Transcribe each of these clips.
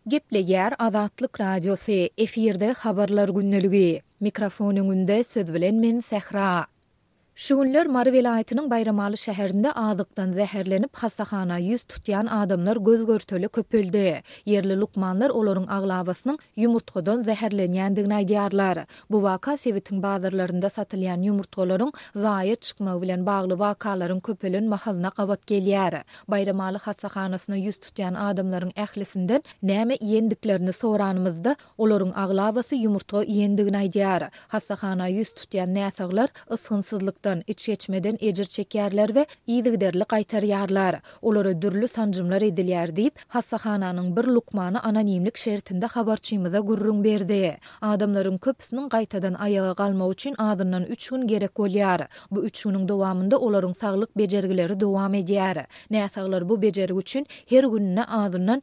Gepleger Azatlyk Radiosu efirde habarlar günneligi. Mikrofonunde siz bilen men Sehra. Şu günler Mary vilayatynyň Bayramaly şäherinde azykdan zäherlenip hassahana ýüz tutýan adamlar göz görteli köpeldi. Yerli lukmanlar olaryň aglabasynyň ýumurtgadan zäherlenýändigini aýdýarlar. Bu waka Sewitiň bazarlarynda satylýan ýumurtgalaryň zaýa çykmagy bilen bagly wakalaryň köpelen mahalyna gabat gelýär. Bayramaly hassahanasyna ýüz tutýan adamlaryň ählisinden näme ýendiklerini soranymyzda olaryň aglabasy ýumurtga ýendigini aýdýar. Hassahana ýüz tutýan näsaglar ysgynsyzlyk iç geçmeden ejir çekýärler we ýygyderli gaýtarýarlar. Olara dürlü sanjymlar edilýär diýip hassahanyň bir lukmany anonimlik şertinde habarçymyza gurrun berdi. Adamlaryň köpüsiniň gaýtadan ayaga galmak üçin azyndan 3 gün gerek bolýar. Bu 3 güniň dowamında olaryň saglyk bejergileri dowam edýär. Näsaglar bu bejergi üçin her gününe azyndan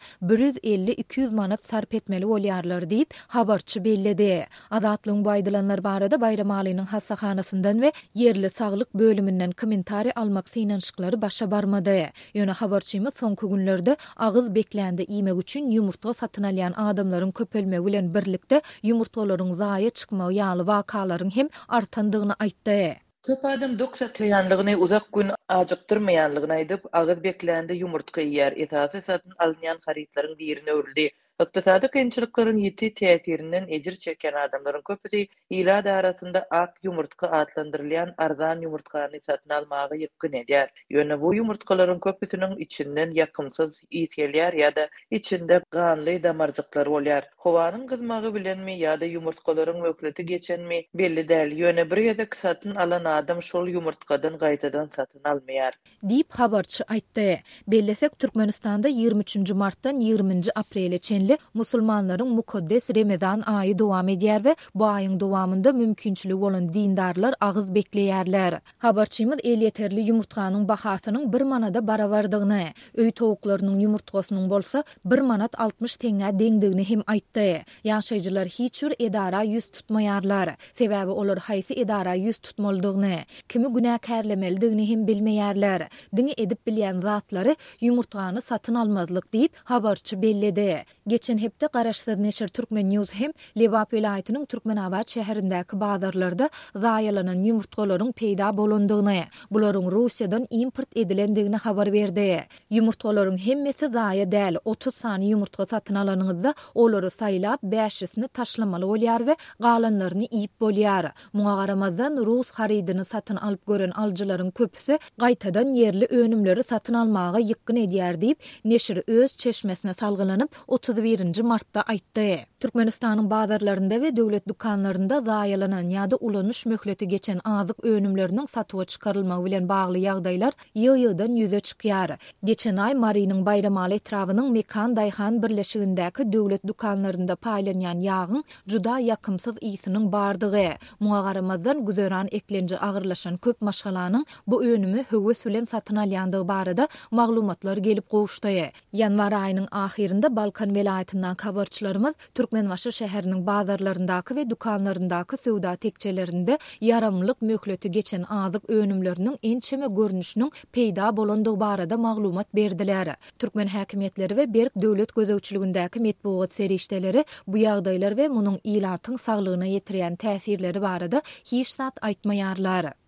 150-200 manat sarp etmeli bolýarlar diýip habarçy belledi. Azatlyň baýdylanlar barada Bayramalynyň hassahanasyndan we yerli saglyk bölümünden kommentari almak synanşyklary başa barmady. Ýöne habarçymyz soňky günlerde agyz beklendi iýmek üçin ýumurtga satyn alýan adamlaryň köpelmegi bilen birlikde ýumurtgalaryň zaýa çykmagy ýaly wakalaryň hem artandygyny aýtdy. Köp adam dok saklayanlygyny uzak gün ajyktyrmaýanlygyny aýdyp agyz beklendi ýumurtga ýer esasy satyn alynýan haritlaryň birine öwrüldi. Iqtisadi kynçylyklaryň ýeti täsirinden ejir çeken adamlaryň köpüsi ýyla arasynda ak ýumurtka adlandyrylýan arzan ýumurtkalarny satyn almagy ýykyn edýär. Ýöne bu ýumurtkalaryň köpüsiniň içinden ýakymsyz ýetelýär ýa-da içinde ganly damarjyklar bolýar. Howanyň gyzmagy bilenmi ýa-da ýumurtkalaryň mökleti geçenmi belli däl. Ýöne bir ýerde satyn alan adam şol ýumurtkadan gaýtadan satyn almaýar diýip habarçy aýtdy. Bellesek Türkmenistanda 23 martdan 20 aprele musulmanlaryň mukaddes Ramazan aýy dowam edýär we bu aýyň dowamında mümkinçiligi bolan dindarlar agyz bekleýärler. Habarçymyz el ýeterli ýumurtkanyň bahasynyň 1 manada barabardygyny, öý towaklarynyň ýumurtgasynyň bolsa 1 manat 60 teňe deňdigini hem aýtdy. Ýaşaýjylar hiç bir edara ýüz tutmaýarlar. Sebäbi olar haýsy edara ýüz tutmalydygyny, kimi günäkärlemeligini hem bilmeýärler. Diňi edip bilýän zatlary ýumurtkany satyn almazlyk diýip habarçy belledi. Geçen hepde Garaşsyz Neşir Türkmen News hem Lewap vilayatynyň Türkmenabad şäherindäki bazarlarda zaýalanan ýumurtgalaryň peýda bolandygyny, bularyň Russiýadan import edilendigini habar berdi. Ýumurtgalaryň hemmesi zaýa däl. 30 sany ýumurtga satyn alanyňyzda olary saýlap 5-sini taşlamaly bolýar we galanlaryny iýip bolýar. Muňa garamazdan Rus haridyny satyn alyp gören aljylaryň köpüsi gaýtadan yerli önümleri satyn almagy ýykyn edýär diýip Neşir öz çeşmesine salgylanyp 31 martda aýtdy. Türkmenistanyň bazarlarynda we döwlet dukanlarynda zaýalanan ýa-da ulanyş möhleti geçen azyk önümleriniň satyga çykarylmagy bilen bagly ýagdaýlar ýyl-ýyldan ýüze çykýar. Geçen aý Marynyň Bayramaly etrawynyň Mekan Daýhan birleşigindäki döwlet dukanlarynda paýlanýan ýagyň juda ýakymsyz ýysynyň bardygy. Muňa garamazdan güzeran eklenji agyrlaşan köp maşgalanyň bu önümi höwes bilen satyn alýandygy barada maglumatlar gelip gowuşdy. Ýanwar aýynyň ahirinde Balkan vilayatyndan habarçylarymyz Türkmenbaşy şäheriniň bazarlaryndaky we dukanlaryndaky sowda tekçelerinde yaramlyk möhleti geçen azyk önümleriniň ençeme görnüşiniň peýda bolandygy barada maglumat berdiler. Türkmen häkimetleri we berk döwlet gözegçiligindäki metbuat serişdeleri bu ýagdaýlar we munyň ilatyň saglygyna ýetirýän täsirleri barada hiç zat aýtmaýarlar.